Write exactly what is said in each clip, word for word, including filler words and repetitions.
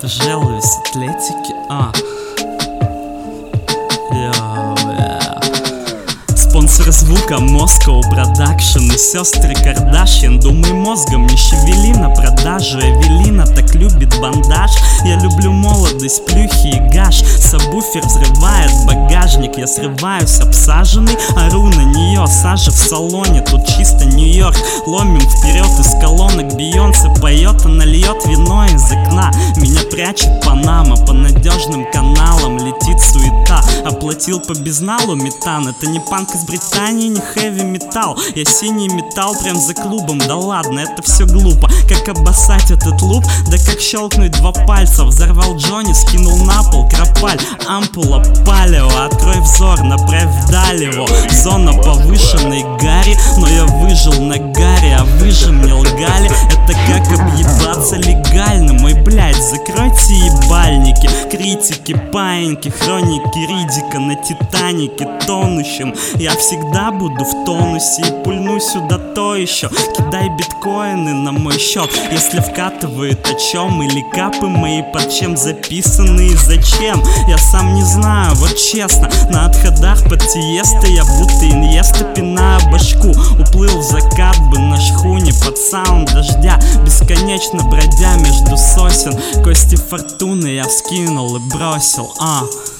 Жалуюсь атлетики, а Йоу, yeah. Спонсор звука Moscow Production и сестры Кардашьян. Думай мозгом, не шевели на продажу. Эвелина так любит бандаж. Я люблю молодость, плюхи и гаш. Сабвуфер взрывает багажник. Я срываюсь обсаженный, ору на нее. Сажа в салоне, тут чисто Нью-Йорк. Ломим вперед из колонок. Бейонсе поет, она льет вино из окна. Меня прячет Панама, по надежным каналам летит суета. Оплатил по безналу метан. Это не панк из Британии, не хэви металл. Я синий металл прям за клубом. Да ладно, это все глупо. Как обоссать этот луп? Да как щелкнуть два пальца. Взорвал Джонни, скинул на пол кропаль. Ампула палео, открой взор, направь вдаль его. Зона повышенной гари, но я выжил на гаре. А вы же мне лгали, это как объебаться легально. Мой блядь, закройте ебальники. Критики, паиньки, хроники Ридика на Титанике тонущем. Я всегда буду в тонусе и пульну сюда то еще. Кидай биткоины на мой счет, если вкатывает о чем. Или капы мои под чем записаны и зачем, я сам не знаю, вот честно. На отходах под Тиесто я будто Иньеста, пиная башку. Уплыл в закат бы на шхуне под саунд дождя, бесконечно бродя между сосен. Кости фортуны я вскинул и бросил, а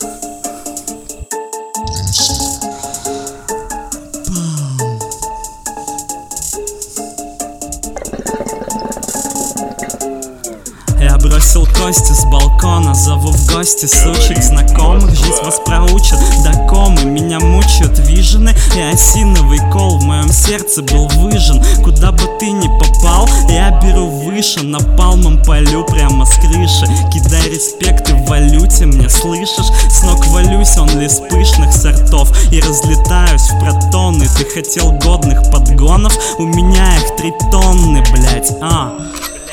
Я бросил кости с балкона, зову в гости сучек знакомых. Жизнь вас проучит до комы, меня мучают вижены. И осиновый кол в моем сердце был выжжен. Куда бы ты ни попал, я беру выше. Напалмом полю прямо с крыши. Кидай респекты в валюте, мне слышишь? С ног валюсь, он лист пышных сортов. И разлетаюсь в протоны. Ты хотел годных подгонов, у меня их три тонны, блять, а